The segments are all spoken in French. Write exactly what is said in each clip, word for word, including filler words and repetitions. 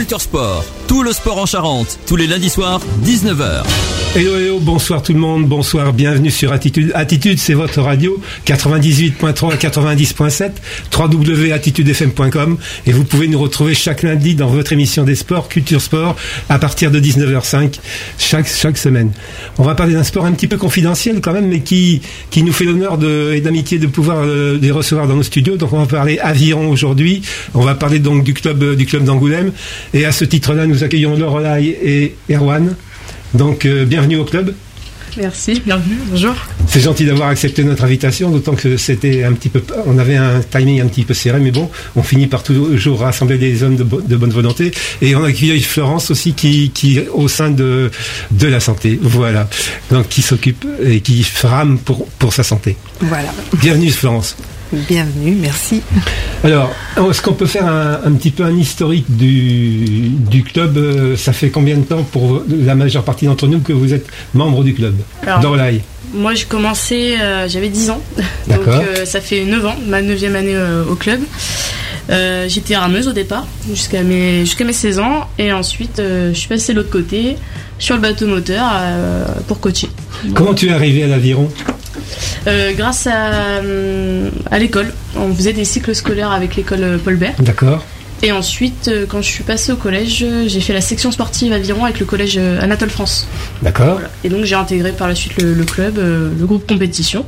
Culture Sport, tout le sport en Charente, tous les lundis soirs, dix-neuf heures. Hello, hello, bonsoir tout le monde, bonsoir, bienvenue sur Attitude. Attitude, c'est votre radio, quatre-vingt-dix-huit point trois, quatre-vingt-dix point sept, w w w point attitude f m point com, et vous pouvez nous retrouver chaque lundi dans votre émission des sports, Culture Sport, à partir de dix-neuf heures cinq, chaque, chaque semaine. On va parler d'un sport un petit peu confidentiel quand même, mais qui, qui nous fait l'honneur de, et d'amitié de pouvoir euh, les recevoir dans nos studios. Donc on va parler aviron aujourd'hui, on va parler donc du club, euh, du club d'Angoulême, et à ce titre-là, nous accueillons Lorelai et Erwan. Donc, euh, bienvenue au club. Merci, bienvenue, bonjour. C'est gentil d'avoir accepté notre invitation, d'autant que c'était un petit peu, on avait un timing un petit peu serré, mais bon, on finit par toujours rassembler des hommes de, bo- de bonne volonté. Et on accueille Florence aussi, qui, qui au sein de, de la santé, voilà. Donc, qui s'occupe et qui frame pour, pour sa santé. Voilà. Bienvenue Florence. Bienvenue, merci. Alors, est-ce qu'on peut faire un, un petit peu un historique du, du club? Ça fait combien de temps pour la majeure partie d'entre nous que vous êtes membre du club? Lorelai. Moi j'ai commencé, euh, j'avais dix ans, D'accord. donc euh, ça fait neuf ans, ma neuvième année euh, au club. Euh, j'étais rameuse au départ, jusqu'à mes, jusqu'à mes seize ans, et ensuite euh, je suis passée de l'autre côté, sur le bateau moteur, euh, pour coacher. Comment tu es arrivé à l'aviron? Euh, grâce à, à l'école. On faisait des cycles scolaires avec l'école Paul Bert. D'accord. Et ensuite, quand je suis passée au collège, j'ai fait la section sportive aviron avec le collège Anatole France. D'accord. Voilà. Et donc j'ai intégré par la suite le, le club, le groupe compétition.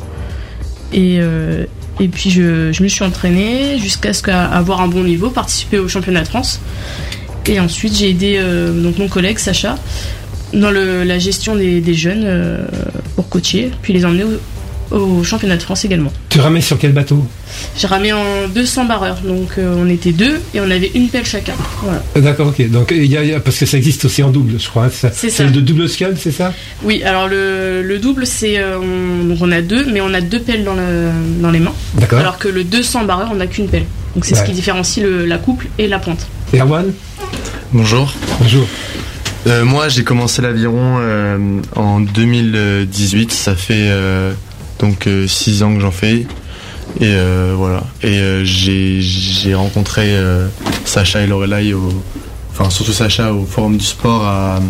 Et, euh, et puis je, je me suis entraînée jusqu'à ce qu'à avoir un bon niveau, participer au championnat de France. Et ensuite j'ai aidé euh, donc mon collègue Sacha dans le, la gestion des, des jeunes euh, pour coacher, puis les emmener au, au championnat de France également. Tu ramais sur quel bateau? J'ai ramé en deux cents barreurs, donc euh, on était deux et on avait une pelle chacun. Voilà. D'accord, ok. Donc il y a, parce que ça existe aussi en double, je crois. Hein, ça, c'est c'est ça. le double scull, c'est ça? Oui, alors le, le double, c'est euh, on, donc on a deux, mais on a deux pelles dans, le, dans les mains. D'accord. Alors que le deux cents barreurs, on n'a qu'une pelle. Donc c'est ouais. ce qui différencie le, la couple et la pointe. Erwan? Bonjour. Bonjour. Euh, moi, j'ai commencé l'aviron euh, en deux mille dix-huit. Ça fait euh, donc six ans que j'en fais. Et euh, voilà. Et euh, j'ai, j'ai rencontré euh, Sacha et Lorelai, au, enfin surtout Sacha au Forum du Sport à,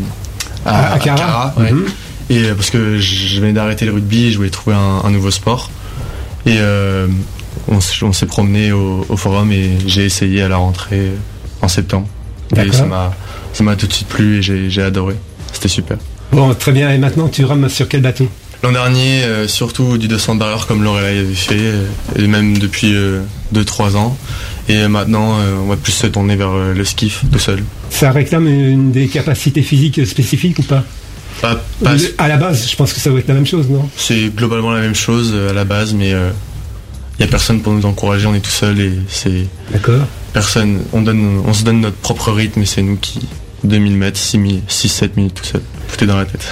à, à, à Cara. Ouais. Mm-hmm. Et euh, parce que je venais d'arrêter le rugby et je voulais trouver un, un nouveau sport. Et euh, on, on s'est promené au, au Forum et j'ai essayé à la rentrée en septembre. D'accord. Et ça m'a, ça m'a tout de suite plu et j'ai, j'ai adoré. C'était super. Bon, très bien. Et maintenant, tu rames sur quel bateau? L'an dernier, euh, surtout du deux cents barreurs comme Lorelai avait fait, euh, et même depuis euh, deux trois ans. Et maintenant, euh, on va plus se tourner vers euh, le skiff tout seul. Ça réclame une des capacités physiques spécifiques ou pas? Pas, pas À la base, je pense que ça doit être la même chose, non? C'est globalement la même chose euh, à la base, mais il euh, n'y a personne pour nous encourager, on est tout seul et c'est... D'accord. Personne, on, donne, on se donne notre propre rythme et c'est nous qui... deux mille mètres, six sept minutes tout seul. Tout est dans la tête.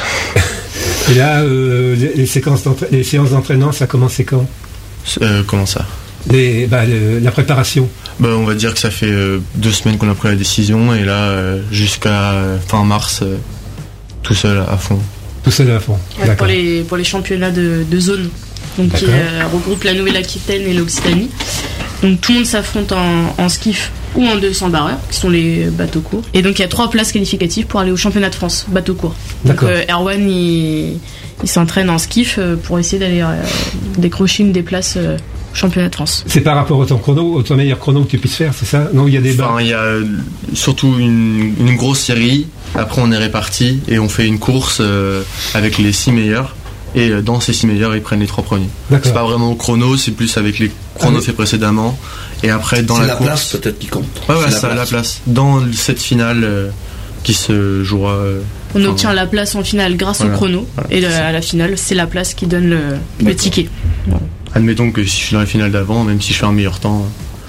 Et là, euh, les, les, séquences les séances d'entraînement, ça a commencé quand? euh, Comment ça les, bah, le, La préparation. Bah, on va dire que ça fait euh, deux semaines qu'on a pris la décision et là, euh, jusqu'à euh, fin mars, euh, tout seul à fond. Tout seul à fond. Ouais, pour, les, pour les championnats de, de zone, donc qui euh, regroupent la Nouvelle-Aquitaine et l'Occitanie. Donc tout le monde s'affronte en, en skiff ou en deux cents barreurs, qui sont les bateaux courts. Et donc il y a trois places qualificatives pour aller au championnat de France, bateau court. Donc euh, Erwan, il, il s'entraîne en skiff pour essayer d'aller euh, décrocher une des places euh, au championnat de France. C'est par rapport au temps chrono, au temps meilleur chrono que tu puisses faire, c'est ça? Non, il y a des barres. Enfin, il y a surtout une, une grosse série, après on est répartis et on fait une course euh, avec les six meilleurs. Et dans ces six meilleurs, ils prennent les trois premiers. D'accord. C'est pas vraiment au chrono, c'est plus avec les chronos ah oui. faits précédemment. Et après, dans c'est la, la course, place peut-être qui compte. Ouais, ouais, c'est ça, la, la place. Dans cette finale euh, qui se jouera. Euh, on enfin, obtient la place en finale grâce voilà, au chrono. Voilà, et le, à la finale, c'est la place qui donne le, le ticket. Voilà. Admettons que si je suis dans la finale d'avant, même si je fais un meilleur temps,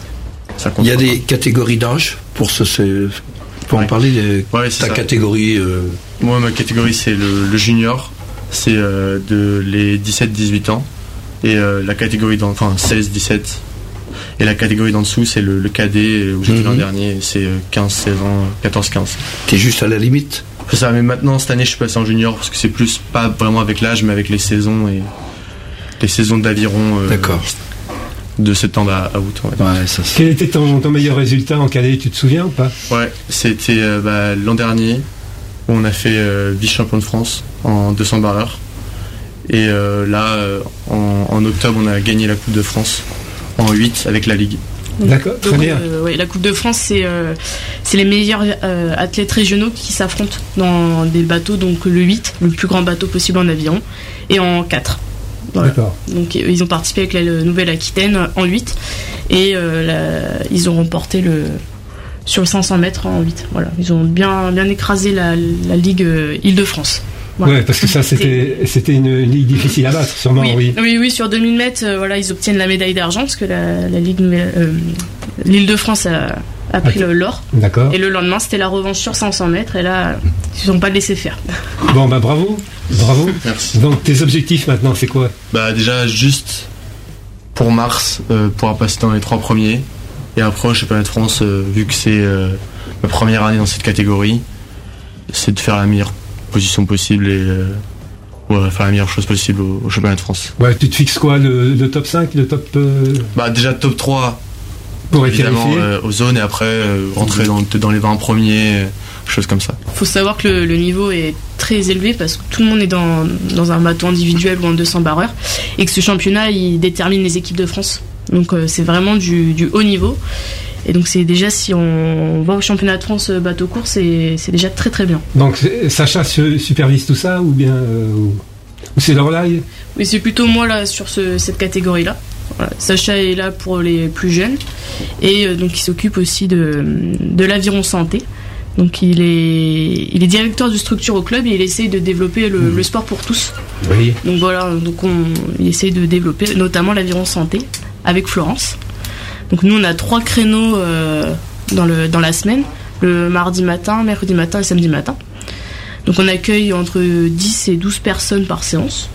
ça compte. Il y a pas. des catégories d'âge pour ce. ce pour ouais. en parler de ouais, ta ça. catégorie. Euh... Moi, ma catégorie, c'est le, le junior. C'est euh, de les dix-sept dix-huit ans et euh, la catégorie d'en, enfin seize dix-sept et la catégorie d'en dessous c'est le, le cadet où j'étais mm-hmm. l'an dernier, c'est quinze seize ans, quatorze quinze. T'es juste à la limite. C'est ça, mais maintenant cette année je suis passé en junior parce que c'est plus pas vraiment avec l'âge mais avec les saisons et les saisons d'aviron. Euh, D'accord. de septembre à, à août. Ouais. Ouais, ça, c'est... Quel était ton, ton meilleur résultat en cadet, tu te souviens ou pas? Ouais, c'était euh, bah, l'an dernier où on a fait euh, vice-champion de France en deux cents barreurs. Et euh, là, euh, en, en octobre, on a gagné la Coupe de France en huit avec la Ligue. D'accord, très Donc, bien. euh, ouais, la Coupe de France, c'est euh, c'est les meilleurs euh, athlètes régionaux qui s'affrontent dans des bateaux, donc le huit, le plus grand bateau possible en aviron, et en quatre. Voilà. D'accord. Donc euh, ils ont participé avec la Nouvelle-Aquitaine en huit, et euh, la, ils ont remporté le sur le cinq cents mètres en huit. Voilà, ils ont bien, bien écrasé la, la Ligue euh, Île-de-France. Voilà. Ouais, parce que ça, c'était, c'était une, une ligue difficile à battre, sûrement, oui. oui. Oui, oui, sur deux mille mètres, euh, voilà, ils obtiennent la médaille d'argent parce que la, la Ligue Nouvelle, euh, l'Île-de-France a, a pris Okay. le, l'or. D'accord. Et le lendemain, c'était la revanche sur cinq cents mètres, et là, ils n'ont pas laissé faire. Bon, bah bravo, bravo. Merci. Donc, tes objectifs maintenant, c'est quoi? Bah déjà juste pour mars, euh, pouvoir passer dans les trois premiers. Et après au championnat de France, euh, vu que c'est euh, ma première année dans cette catégorie, c'est de faire la meilleure position possible et euh, ouais, faire la meilleure chose possible au, au championnat de France. Ouais, tu te fixes quoi, le, le top cinq, le top... euh, Bah déjà top trois pour être évidemment qualifié euh, aux zones, et après euh, rentrer dans, dans les vingt premiers, euh, choses comme ça. Il faut savoir que le, le niveau est très élevé parce que tout le monde est dans, dans un bateau individuel ou en deux cents barreurs, et que ce championnat, il détermine les équipes de France. Donc euh, c'est vraiment du, du haut niveau. Et donc c'est déjà, si on va au championnat de France bateau court, c'est, c'est déjà très très bien. Donc, c'est- Sacha su- supervise tout ça, ou bien... euh, ou, ou c'est Lorelai? Mais c'est plutôt moi là sur ce, cette catégorie-là. Voilà. Sacha est là pour les plus jeunes, et euh, donc il s'occupe aussi de, de l'aviron santé. Donc il est, il est directeur de structure au club, et il essaye de développer le, Mmh. le sport pour tous. Oui. Donc voilà, donc on, il essaye de développer notamment l'aviron santé avec Florence. Donc nous on a trois créneaux euh, dans, le, dans la semaine, le mardi matin, mercredi matin et samedi matin. Donc on accueille entre dix et douze personnes par séance.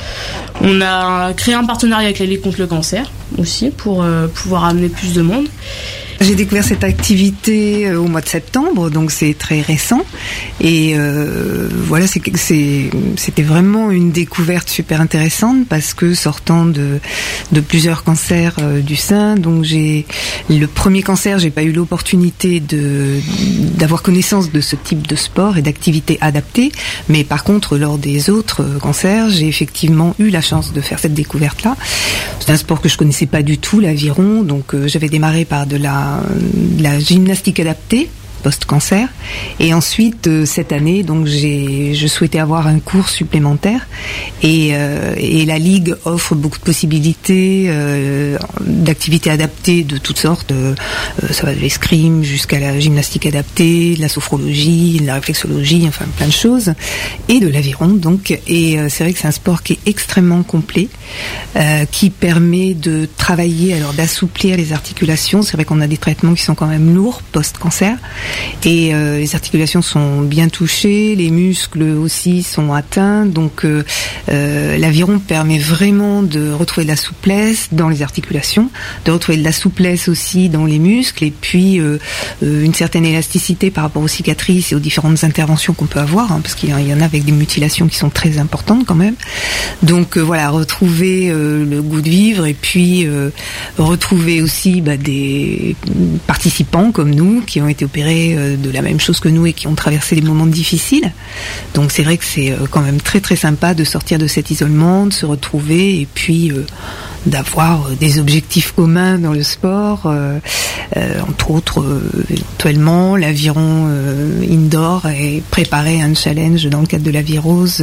On a créé un partenariat avec la Ligue contre le cancer aussi pour euh, pouvoir amener plus de monde. J'ai découvert cette activité euh, au mois de septembre, donc c'est très récent. Et euh, voilà, c'est, c'est, c'était vraiment une découverte super intéressante parce que sortant de, de plusieurs cancers euh, du sein, donc j'ai le premier cancer, j'ai pas eu l'opportunité de d'avoir connaissance de ce type de sport et d'activité adaptée. Mais par contre, lors des autres euh, cancers, j'ai effectivement eu la chance de faire cette découverte-là. C'est un sport que je connaissais pas du tout, l'aviron. Donc euh, j'avais démarré par de la de la gymnastique adaptée post-cancer, et ensuite euh, cette année donc j'ai je souhaitais avoir un cours supplémentaire, et euh, et la ligue offre beaucoup de possibilités euh, d'activités adaptées de toutes sortes, euh, ça va de l'escrime jusqu'à la gymnastique adaptée, de la sophrologie, de la réflexologie, enfin plein de choses, et de l'aviron donc. Et euh, c'est vrai que c'est un sport qui est extrêmement complet, euh, qui permet de travailler, alors d'assouplir les articulations. C'est vrai qu'on a des traitements qui sont quand même lourds post-cancer, et euh, les articulations sont bien touchées, les muscles aussi sont atteints, donc euh, euh, l'aviron permet vraiment de retrouver de la souplesse dans les articulations, de retrouver de la souplesse aussi dans les muscles, et puis euh, euh, une certaine élasticité par rapport aux cicatrices et aux différentes interventions qu'on peut avoir, hein, parce qu'il y en a avec des mutilations qui sont très importantes quand même. Donc euh, voilà, retrouver euh, le goût de vivre, et puis euh, retrouver aussi bah, des participants comme nous qui ont été opérés de la même chose que nous et qui ont traversé des moments difficiles. Donc c'est vrai que c'est quand même très très sympa de sortir de cet isolement, de se retrouver, et puis euh, d'avoir des objectifs communs dans le sport, euh, euh, entre autres euh, éventuellement l'aviron euh, indoor, et préparer un challenge dans le cadre de l'Avirose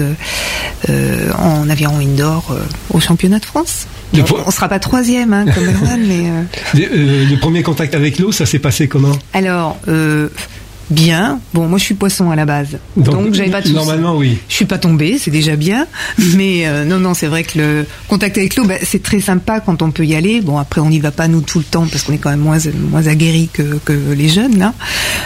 euh, en aviron indoor euh, au championnat de France. Le On, po- on sera pas troisième hein, comme Erwan, mais euh... Le, euh, le premier contact avec l'eau, ça s'est passé comment? alors euh, bien. Bon, moi je suis poisson à la base, donc, donc j'avais pas de soucis. Normalement, oui. Je suis pas tombée, c'est déjà bien. Mais euh, non, non, c'est vrai que le contact avec l'eau, bah, c'est très sympa quand on peut y aller. Bon, après on n'y va pas nous tout le temps parce qu'on est quand même moins moins aguerris que, que les jeunes là.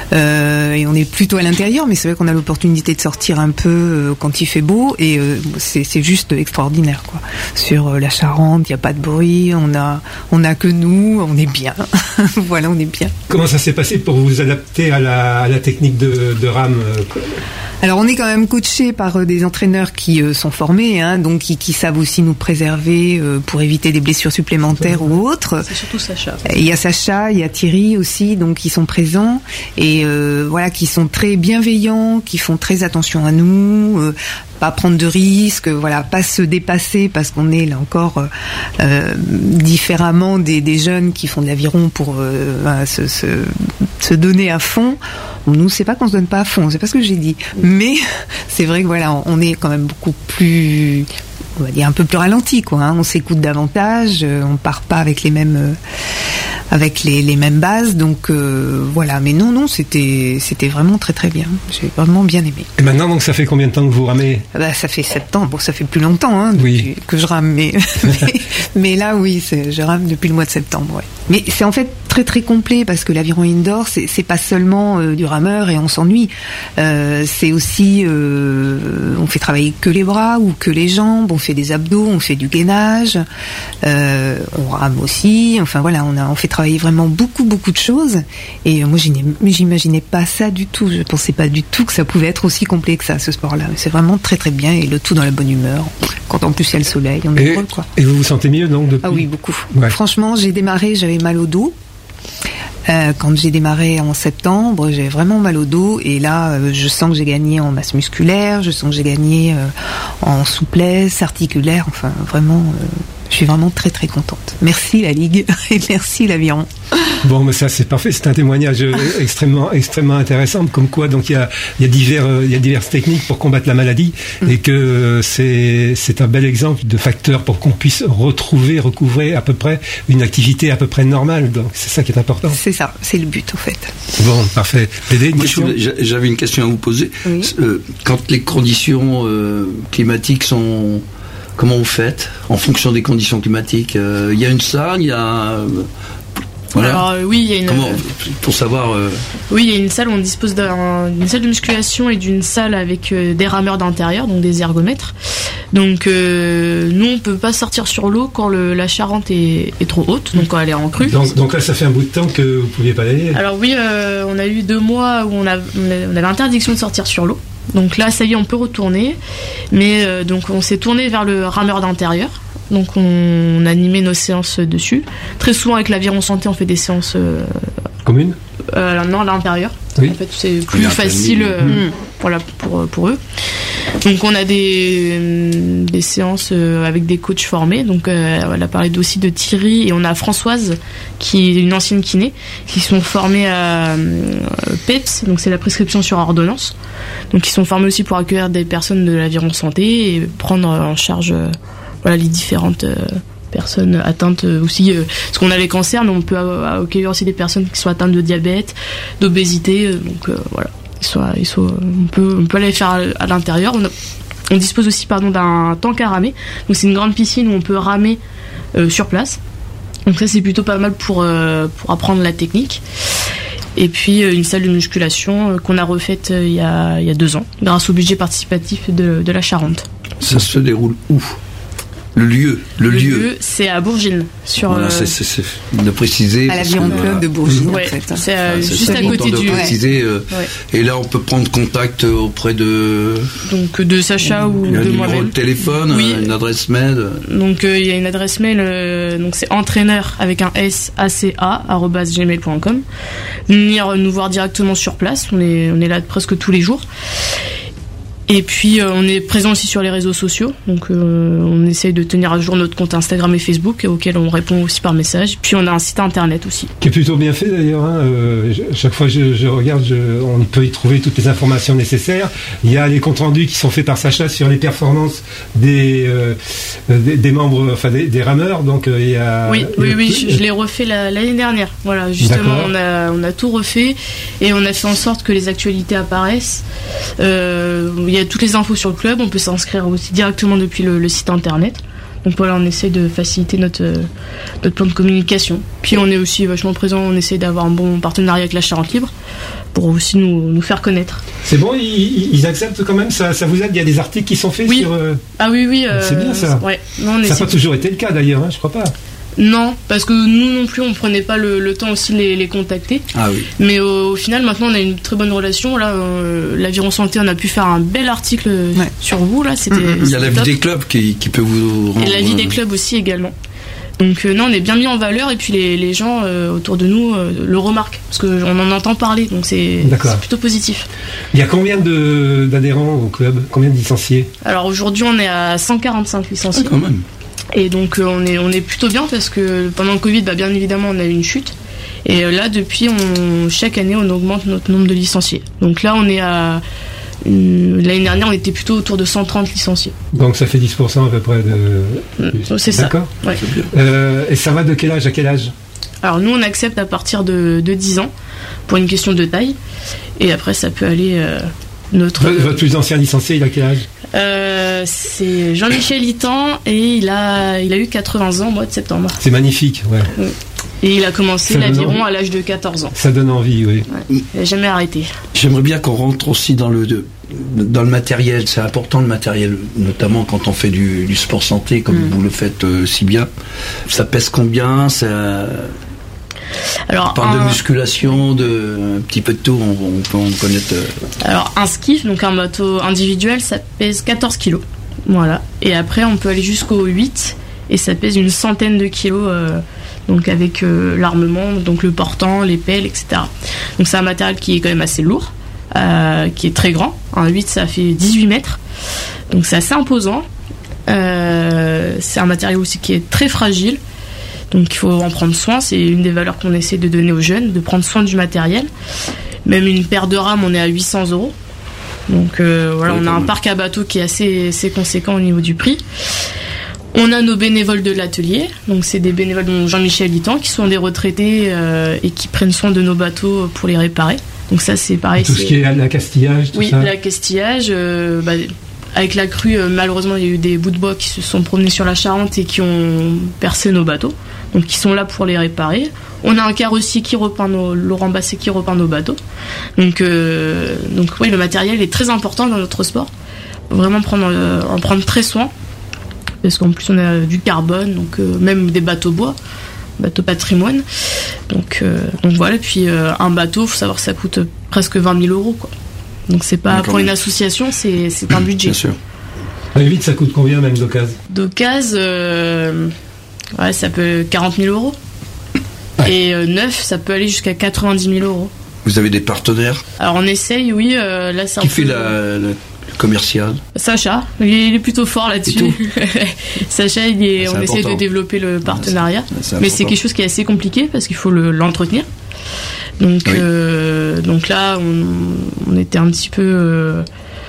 Euh, et on est plutôt à l'intérieur, mais c'est vrai qu'on a l'opportunité de sortir un peu euh, quand il fait beau, et euh, c'est c'est juste extraordinaire quoi. Sur euh, la Charente, il y a pas de bruit, on a on a que nous, on est bien. Voilà, on est bien. Comment ça s'est passé pour vous adapter à la, à la la technique de, de rame euh, Alors on est quand même coaché par euh, des entraîneurs qui euh, sont formés, hein, donc qui, qui savent aussi nous préserver euh, pour éviter des blessures supplémentaires ou autres. C'est surtout Sacha. Il y a Sacha, il y a Thierry aussi, donc qui sont présents et euh, voilà, qui sont très bienveillants, qui font très attention à nous, euh, pas prendre de risques, voilà, pas se dépasser parce qu'on est là encore euh, euh, différemment des, des jeunes qui font de l'aviron pour euh, voilà, se, se, se donner à fond. Nous, c'est pas qu'on se donne pas à fond, c'est pas ce que j'ai dit, mais c'est vrai que voilà, on est quand même beaucoup plus, on va dire un peu plus ralenti, quoi. Hein. On s'écoute davantage, on part pas avec les mêmes, euh, avec les, les mêmes bases, donc euh, voilà. Mais non, non, c'était, c'était vraiment très très bien. J'ai vraiment bien aimé. Et maintenant, donc, ça fait combien de temps que vous ramez ? Bah, ça fait sept ans. Bon, ça fait plus longtemps, hein, oui. depuis que je rame, mais mais, mais là, oui, c'est, je rame depuis le mois de septembre. Ouais. Mais c'est en fait très très complet parce que l'aviron indoor, c'est, c'est pas seulement euh, du rameur et on s'ennuie. Euh, c'est aussi, euh, on fait travailler que les bras ou que les jambes. On fait des abdos, on fait du gainage, euh, on rame aussi. Enfin voilà, on a, on fait travailler vraiment beaucoup beaucoup de choses. Et euh, moi, j'imaginais pas ça du tout. Je pensais pas du tout que ça pouvait être aussi complet que ça, ce sport-là. C'est vraiment très très bien et le tout dans la bonne humeur. Quand en plus il y a le soleil, on est heureux, quoi. Et vous vous sentez mieux donc depuis ? Ah oui, beaucoup. Ouais. Franchement, j'ai démarré, j'avais mal au dos. Euh, quand j'ai démarré en septembre, j'avais vraiment mal au dos et là, euh, je sens que j'ai gagné en masse musculaire, je sens que j'ai gagné euh, en souplesse articulaire. Enfin, vraiment, euh, je suis vraiment très très contente. Merci la Ligue et merci l'aviron. Bon, mais ça c'est parfait, c'est un témoignage extrêmement extrêmement intéressant, comme quoi donc il y a il y a divers il y a diverses techniques pour combattre la maladie mmh. et que c'est c'est un bel exemple de facteur pour qu'on puisse retrouver recouvrer à peu près une activité à peu près normale. Donc c'est ça qui est important. C'est ça, c'est le but en fait. Bon, parfait. Dédé, une Moi, question ? J'avais une question à vous poser. Oui. Euh, quand les conditions euh, climatiques sont, comment vous faites en fonction des conditions climatiques ? Il euh, y a une salle, il y a euh, voilà. Alors euh, oui, il y a une. Comment, pour savoir. Euh... Oui, il y a une salle où on dispose d'un, d'une salle de musculation et d'une salle avec euh, des rameurs d'intérieur, donc des ergomètres. Donc euh, nous, on peut pas sortir sur l'eau quand le, la charente est, est trop haute, donc quand elle est en crue. Donc, donc là, ça fait un bout de temps que vous pouviez pas aller. Alors oui, euh, on a eu deux mois où on, a, on avait interdiction de sortir sur l'eau. Donc là, ça y est, on peut retourner. Mais euh, donc on s'est tourné vers le rameur d'intérieur. Donc on, on a animé nos séances dessus. Très souvent avec l'aviron santé, on fait des séances euh, communes. Euh, non, à l'intérieur. Oui. En fait, c'est plus facile euh, mmh. voilà, pour, pour eux. Donc on a des, des séances avec des coachs formés. Donc euh, elle a parlé aussi de Thierry et on a Françoise qui est une ancienne kiné qui sont formés à euh, P E P S, donc c'est la prescription sur ordonnance. Donc ils sont formés aussi pour accueillir des personnes de l'aviron santé et prendre en charge euh, voilà, les différentes euh, personnes atteintes aussi, euh, parce qu'on a les cancers, mais on peut accueillir aussi des personnes qui sont atteintes de diabète, d'obésité, euh, donc euh, voilà, ils sont, ils sont, on, peut, on peut aller faire à, à l'intérieur. On, a, on dispose aussi pardon, d'un tank à ramer, donc c'est une grande piscine où on peut ramer euh, sur place, donc ça c'est plutôt pas mal pour, euh, pour apprendre la technique. Et puis euh, une salle de musculation euh, qu'on a refaite euh, il, y a, il y a deux ans, grâce au budget participatif de, de la Charente. Ça se déroule où ? Le lieu, le, le lieu. lieu, c'est à Bourgines. Sur, voilà, euh... c'est, c'est, c'est de préciser. À l'aviron club euh, de Bourgines, ouais, en fait. C'est, euh, ah, c'est juste à côté du. De préciser, euh, ouais. Et là, on peut prendre contact auprès de. Donc de Sacha ou de moi-même. Un numéro de téléphone, oui. Une adresse mail. Donc il euh, y a une adresse mail. Euh, donc c'est entraîneur avec un S A C A arobase gmail point com. Venir nous voir directement sur place. On est on est là presque tous les jours. Et puis euh, on est présent aussi sur les réseaux sociaux, donc euh, on essaye de tenir à jour notre compte Instagram et Facebook, auquel on répond aussi par message. Puis on a un site internet aussi. Qui est plutôt bien fait d'ailleurs. Hein. Euh, je, chaque fois que je, je regarde, je, on peut y trouver toutes les informations nécessaires. Il y a les comptes rendus qui sont faits par Sacha sur les performances des euh, des, des membres, enfin des, des rameurs. Donc euh, il y a. Oui, il y a oui, oui, plus... je, je l'ai refait la, l'année dernière. Voilà, justement, on a on a tout refait et on a fait en sorte que les actualités apparaissent. Euh, il y a toutes les infos sur le club, on peut s'inscrire aussi directement depuis le, le site internet. Donc voilà, on essaie de faciliter notre, notre plan de communication. Puis on est aussi vachement présent, on essaie d'avoir un bon partenariat avec la Charente Libre pour aussi nous, nous faire connaître. C'est bon, ils, ils acceptent quand même, ça, ça vous aide, il y a des articles qui sont faits oui. sur... Euh... Ah oui, oui. Euh, c'est bien ça. Ouais. Non, ça n'a pas toujours été le cas d'ailleurs, hein, je crois pas. Non, parce que nous non plus, on prenait pas le, le temps aussi de les, les contacter. Ah oui. Mais au, au final, maintenant, on a une très bonne relation. Là, euh, l'Aviron Santé, on a pu faire un bel article ouais. sur vous. Là, c'était. Mmh. Il y a la vie des clubs qui, qui peut vous rendre. Et la vie des clubs aussi également. Donc euh, non, on est bien mis en valeur et puis les, les gens euh, autour de nous euh, le remarquent parce qu'on en entend parler, donc c'est, c'est plutôt positif. Il y a combien de, d'adhérents au club? Combien de licenciés? Alors aujourd'hui, on est à cent quarante-cinq licenciés. Ah, quand même. Et donc euh, on est on est plutôt bien parce que pendant le Covid, bah, bien évidemment, on a eu une chute. Et euh, là, depuis, on, chaque année, on augmente notre nombre de licenciés. Donc là, on est à Une, l'année dernière, on était plutôt autour de cent trente licenciés. Donc ça fait dix pour cent à peu près de. Mmh, c'est D'accord. ça. Ouais. Euh, et ça va de quel âge à quel âge? Alors nous, on accepte à partir de, de dix ans pour une question de taille. Et après, ça peut aller. Euh, notre. Votre, votre plus ancien licencié, il a quel âge? euh, C'est Jean-Michel Itan et il a, il a eu quatre-vingts ans au mois de septembre. C'est magnifique, ouais. Mmh. Et il a commencé ça l'aviron à l'âge de quatorze ans. Ça donne envie, oui. Ouais. Il n'a jamais arrêté. J'aimerais bien qu'on rentre aussi dans le, dans le matériel. C'est important le matériel, notamment quand on fait du, du sport santé, comme mmh. vous le faites euh, si bien. Ça pèse combien? Ça... Alors, on parle un... de musculation, de un petit peu de tout, on, on peut en connaître. Euh... Alors, un skiff, donc un bateau individuel, ça pèse quatorze kilos. Voilà. Et après, on peut aller jusqu'au huit, et ça pèse une centaine de kilos. Euh... Donc avec euh, l'armement, donc le portant, les pelles, et cetera. Donc c'est un matériel qui est quand même assez lourd, euh, qui est très grand. Un huit, ça fait dix-huit mètres. Donc c'est assez imposant. Euh, c'est un matériau aussi qui est très fragile. Donc il faut en prendre soin. C'est une des valeurs qu'on essaie de donner aux jeunes, de prendre soin du matériel. Même une paire de rames, on est à huit cents euros. Donc euh, voilà, oui, on a un parc à bateaux qui est assez, assez conséquent au niveau du prix. On a nos bénévoles de l'atelier, donc c'est des bénévoles dont Jean-Michel Itan qui sont des retraités euh, et qui prennent soin de nos bateaux pour les réparer. Donc ça c'est pareil. Tout c'est... ce qui est l'accastillage, tout oui, ça. Oui, l'accastillage. Euh, bah, avec la crue, euh, malheureusement il y a eu des bouts de bois qui se sont promenés sur la Charente et qui ont percé nos bateaux. Donc ils sont là pour les réparer. On a un carrossier qui repeint nos, Laurent Basset qui repeint nos bateaux. Donc, euh, donc oui, le matériel est très important dans notre sport. Vraiment prendre, euh, en prendre très soin. Parce qu'en plus on a du carbone, donc euh, même des bateaux bois, bateaux patrimoine. Donc, euh, donc voilà, puis euh, un bateau, il faut savoir que ça coûte presque vingt mille euros. Quoi. Donc c'est pas, pour une association, c'est, c'est un budget. Bien sûr. Et vite, ça coûte combien même d'occasion? D'occasion, euh, ouais, ça peut quarante mille euros. Ouais. Et euh, neuf, ça peut aller jusqu'à quatre-vingt-dix mille euros. Vous avez des partenaires? Alors on essaye, oui. Euh, là, c'est Qui un fait peu... la... la... commercial. Sacha, il est plutôt fort là-dessus. Sacha, il est, c'est on important. essaie de développer le partenariat, c'est, c'est mais c'est quelque chose qui est assez compliqué parce qu'il faut le, l'entretenir. Donc, oui. euh, donc là, on, on était un petit peu euh,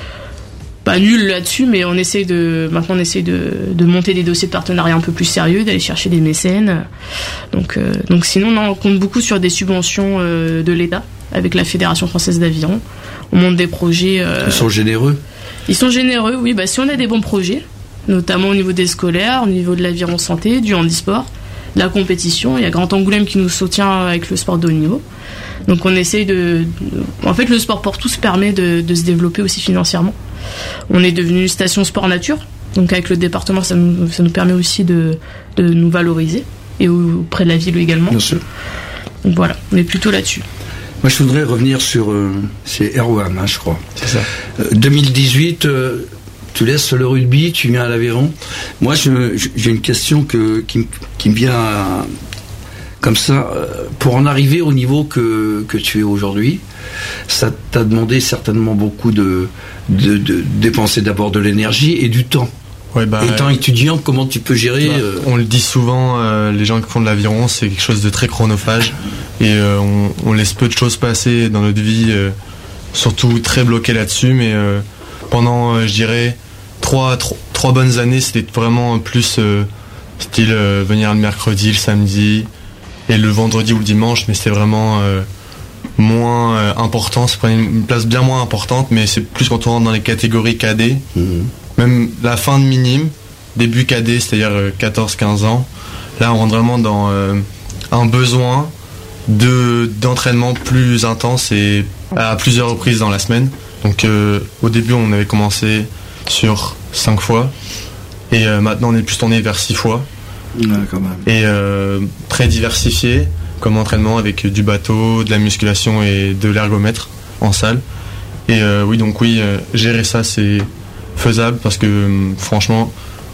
pas nul là-dessus, mais on essaye de maintenant on essaye de, de monter des dossiers de partenariat un peu plus sérieux, d'aller chercher des mécènes. Donc, euh, donc sinon, non, on compte beaucoup sur des subventions euh, de l'État avec la Fédération française d'aviron. On monte des projets. Euh, Ils sont généreux. Ils sont généreux, oui. Bah, si on a des bons projets, notamment au niveau des scolaires, au niveau de l'aviron santé, du handisport, de la compétition. Il y a Grand Angoulême qui nous soutient avec le sport de haut niveau. Donc on essaye de... En fait, le sport pour tous permet de, de se développer aussi financièrement. On est devenu station sport nature. Donc avec le département, ça nous, ça nous permet aussi de, de nous valoriser. Et auprès de la ville également. Bien sûr. Donc voilà, on est plutôt là-dessus. Moi, je voudrais revenir sur... Euh, c'est Erwan, hein, je crois. C'est ça. Euh, deux mille dix-huit, euh, tu laisses le rugby, tu viens à l'Aveyron. Moi, je, j'ai une question que, qui, qui me vient à, comme ça. Euh, pour en arriver au niveau que, que tu es aujourd'hui, ça t'a demandé certainement beaucoup de, de, de dépenser d'abord de l'énergie et du temps. Ouais, bah, étant étudiant, comment tu peux gérer bah, euh... On le dit souvent, euh, les gens qui font de l'aviron, c'est quelque chose de très chronophage et euh, on, on laisse peu de choses passer dans notre vie, euh, surtout très bloqué là-dessus. Mais euh, pendant, euh, je dirais, trois, trois, trois bonnes années, c'était vraiment plus euh, style euh, venir le mercredi, le samedi et le vendredi ou le dimanche, mais c'était vraiment euh, moins euh, important, ça prenait une place bien moins importante, mais c'est plus quand on rentre dans les catégories cadets. Mmh. Même la fin de minime, début cadet, c'est-à-dire quatorze quinze ans, là on rentre vraiment dans euh, un besoin de, d'entraînement plus intense et à plusieurs reprises dans la semaine. Donc euh, au début on avait commencé sur cinq fois et euh, maintenant on est plus tourné vers six fois. Ouais, quand même. Et euh, très diversifié comme entraînement avec du bateau, de la musculation et de l'ergomètre en salle. Et euh, oui, donc oui, euh, gérer ça c'est faisable parce que euh, franchement,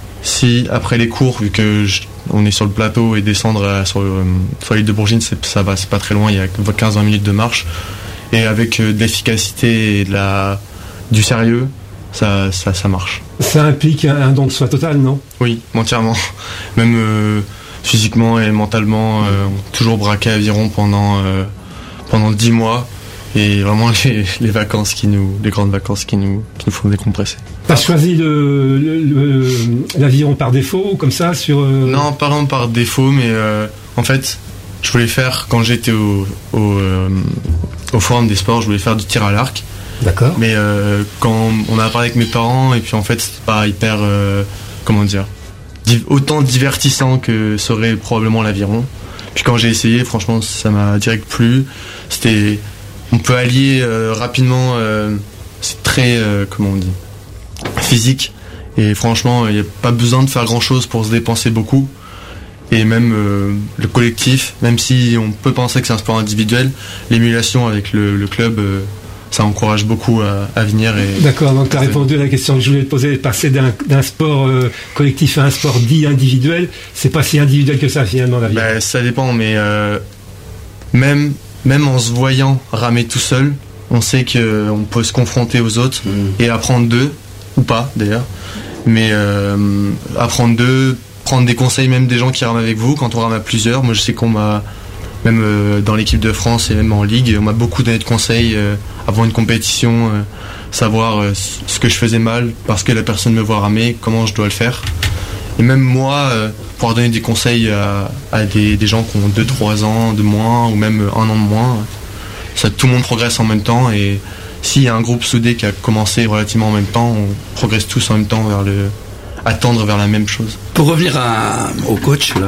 si après les cours, vu que je, on est sur le plateau et descendre à, sur, euh, sur l'île de Bourgine, c'est, ça va, c'est pas très loin, il y a quinze à vingt minutes de marche. Et avec euh, de l'efficacité et de la, du sérieux, ça, ça, ça marche. Ça implique un, un don de soi total, non ? Oui, entièrement. Même euh, physiquement et mentalement, euh, toujours braqué à aviron pendant, euh, pendant dix mois. Et vraiment les, les vacances qui nous, les grandes vacances qui nous, qui nous font décompresser. T'as choisi le, le, le, l'aviron par défaut, comme ça, sur... Euh... Non, pas vraiment par défaut, mais euh, en fait, je voulais faire, quand j'étais au, au, euh, au Forum des sports, je voulais faire du tir à l'arc. D'accord. Mais euh, quand on a parlé avec mes parents, et puis en fait, c'est pas hyper, euh, comment dire, div- autant divertissant que serait probablement l'aviron. Puis quand j'ai essayé, franchement, ça m'a direct plu. C'était... On peut allier euh, rapidement, euh, c'est très, euh, comment on dit, physique. Et franchement, il n'y a pas besoin de faire grand chose pour se dépenser beaucoup. Et même euh, le collectif, même si on peut penser que c'est un sport individuel, l'émulation avec le, le club, euh, ça encourage beaucoup à, à venir. Et D'accord, donc tu as répondu à la question que je voulais te poser, passer d'un, d'un sport euh, collectif à un sport dit individuel. C'est pas si individuel que ça finalement la vie. Bah, ça dépend, mais euh, même... Même en se voyant ramer tout seul, on sait qu'on peut se confronter aux autres mmh. et apprendre d'eux, ou pas d'ailleurs, mais euh, apprendre d'eux, prendre des conseils même des gens qui rament avec vous quand on rame à plusieurs. Moi je sais qu'on m'a, même euh, dans l'équipe de France et même en Ligue, on m'a beaucoup donné de conseils euh, avant une compétition, euh, savoir euh, ce que je faisais mal parce que la personne me voit ramer, comment je dois le faire. Et même moi, euh, pouvoir donner des conseils à, à des, des gens qui ont deux trois ans de moins ou même un an de moins, ça, tout le monde progresse en même temps. Et s'il y a un groupe soudé qui a commencé relativement en même temps, on progresse tous en même temps vers le, à tendre vers la même chose. Pour revenir à, au coach, là.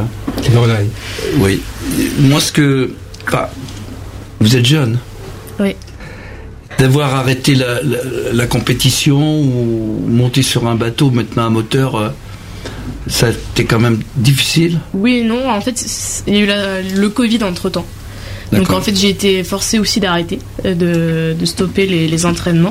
Oui. Moi, ce que... Enfin, vous êtes jeune. Oui. D'avoir arrêté la, la, la compétition ou monter sur un bateau, maintenant un moteur... Euh, ça a été quand même difficile ? Oui et non, en fait, il y a eu la, le Covid entre-temps. D'accord. Donc en fait, j'ai été forcée aussi d'arrêter, de, de stopper les, les entraînements.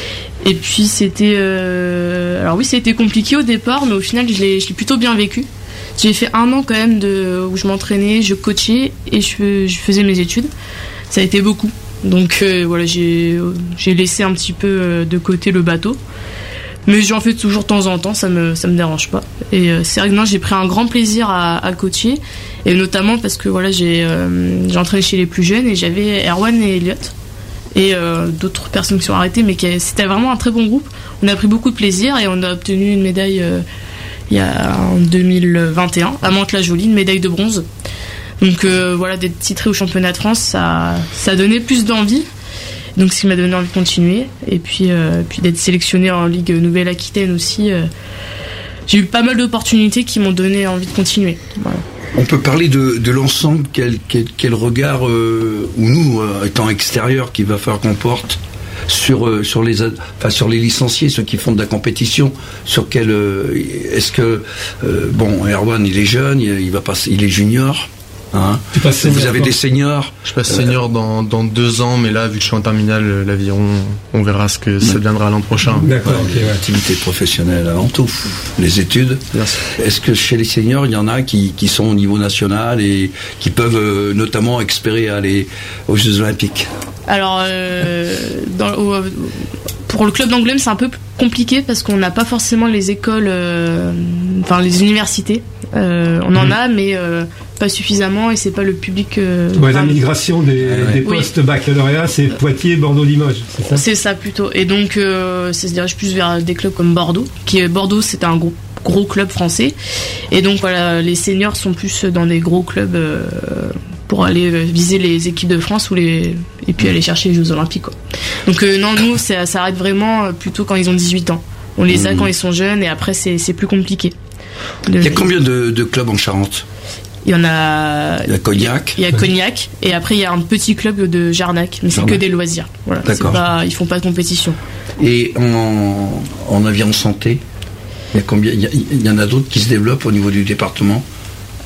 Et puis c'était... Euh, alors oui, ça a été compliqué au départ, mais au final, je l'ai, je l'ai plutôt bien vécu. J'ai fait un an quand même de, où je m'entraînais, je coachais et je, je faisais mes études. Ça a été beaucoup. Donc euh, voilà, j'ai, j'ai laissé un petit peu de côté le bateau. Mais j'en fais toujours de temps en temps, ça me ça me dérange pas. Et euh, c'est vrai que non, j'ai pris un grand plaisir à, à coacher, et notamment parce que voilà, j'ai euh, j'ai entraîné chez les plus jeunes et j'avais Erwan et Elliot et euh, d'autres personnes qui sont arrêtées, mais qui, c'était vraiment un très bon groupe. On a pris beaucoup de plaisir et on a obtenu une médaille euh, il y a en deux mille vingt et un à Mantes-la-Jolie, une médaille de bronze. Donc euh, voilà, d'être titré au championnat de France, ça ça donnait plus d'envie. Donc ce qui m'a donné envie de continuer. Et puis, euh, puis d'être sélectionné en Ligue Nouvelle-Aquitaine aussi. Euh, j'ai eu pas mal d'opportunités qui m'ont donné envie de continuer. Voilà. On peut parler de, de l'ensemble, quel, quel, quel regard, euh, ou nous, euh, étant extérieurs, qu'il va falloir qu'on porte sur, euh, sur, les, enfin, sur les licenciés, ceux qui font de la compétition, sur quel... Euh, est-ce que... Euh, bon, Erwan, il est jeune, il, il, va passer, il est junior. Hein, vous avez des seniors. Je passe senior euh, dans, dans deux ans, mais là, vu que je suis en terminale, l'aviron, on verra ce que ça deviendra l'an prochain. D'accord, ok, ouais. L'activité professionnelle avant tout, les études. Merci. Est-ce que chez les seniors, il y en a qui, qui sont au niveau national et qui peuvent euh, notamment espérer aller aux Jeux Olympiques ? Alors, euh, dans, au, pour le club d'Angoulême, c'est un peu compliqué parce qu'on n'a pas forcément les écoles, euh, enfin les universités. Euh, on en mmh. a, mais euh, pas suffisamment, et c'est pas le public. Euh, ouais, la migration des, ouais. des postes oui. baccalauréat, c'est Poitiers, Bordeaux, Limoges, c'est ça ? C'est ça plutôt. Et donc, euh, ça se dirige plus vers des clubs comme Bordeaux. Qui est, Bordeaux, c'est un gros, gros club français. Et donc, voilà, les seniors sont plus dans des gros clubs euh, pour aller viser les équipes de France ou les, et puis aller chercher les Jeux Olympiques, quoi. Donc, euh, non, nous, ça, ça arrête vraiment plutôt quand ils ont dix-huit ans. On les a mmh. quand ils sont jeunes, et après, c'est, c'est plus compliqué. Il y a combien de, de clubs en Charente ? Il y en a. Il y a Cognac. Il y a Cognac, et après il y a un petit club de Jarnac, mais Jarnac. C'est que des loisirs. Voilà. D'accord. C'est pas, ils font pas de compétition. Et en, en aviron santé, il y a combien ? Il y, a, il y en a d'autres qui se développent au niveau du département ?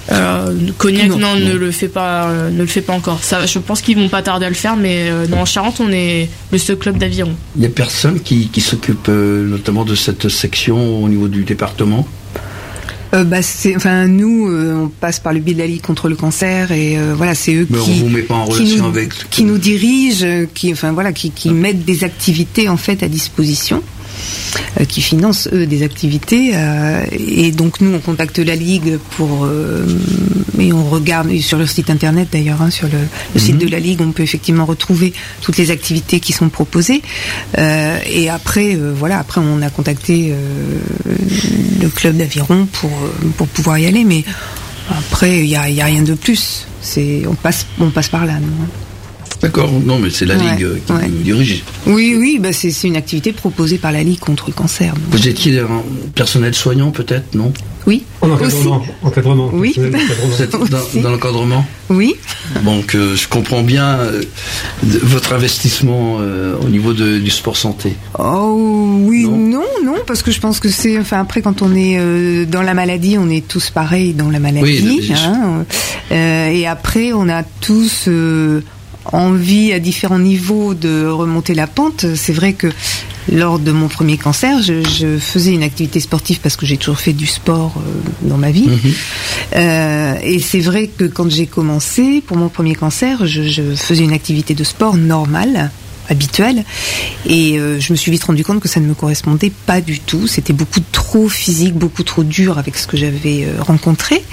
Euh, Cognac non, non, non, ne non. le fait pas, euh, ne le fait pas encore. Ça, je pense qu'ils vont pas tarder à le faire, mais euh, non, en Charente, on est le seul club d'aviron. Il y a personne qui, qui s'occupe euh, notamment de cette section au niveau du département. Euh, bah, c'est, enfin, nous, euh, on passe par le biais de la Ligue contre le cancer et euh, voilà, c'est eux Mais qui, on vous met pas en qui, relation nous, avec. qui nous dirigent, euh, qui, enfin voilà, qui, qui mettent des activités en fait à disposition, euh, qui financent eux des activités. Euh, et donc nous, on contacte la Ligue pour, euh, et on regarde et sur leur site internet d'ailleurs, hein, sur le, le site de la Ligue, on peut effectivement retrouver toutes les activités qui sont proposées. Euh, et après, euh, voilà, après on a contacté euh, le club d'aviron pour pour pouvoir y aller, mais après il y a, y a rien de plus. C'est on passe on passe par là, nous. D'accord, non, mais c'est la Ouais, Ligue euh, qui ouais. vous dirige. Oui, oui, bah c'est c'est une activité proposée par la Ligue contre le cancer. donc. Vous étiez un personnel soignant, peut-être, non? Oui. En encadrement. Encadrement. Oui. Vous êtes dans, Aussi. dans l'encadrement? Oui. Donc, euh, je comprends bien euh, de- votre investissement euh, au niveau de, du sport santé. Oh oui, Non. non, non, parce que je pense que c'est, enfin après quand on est euh, dans la maladie, on est tous pareils dans la maladie, Oui, le- hein, euh, et après on a tous euh, envie à différents niveaux de remonter la pente. C'est vrai que lors de mon premier cancer, je, je faisais une activité sportive parce que j'ai toujours fait du sport euh, dans ma vie. Mhm. Euh, et c'est vrai que quand j'ai commencé, pour mon premier cancer, je, je faisais une activité de sport normale, habituelle, et euh, je me suis vite rendu compte que ça ne me correspondait pas du tout. C'était beaucoup trop physique, beaucoup trop dur avec ce que j'avais euh, rencontré,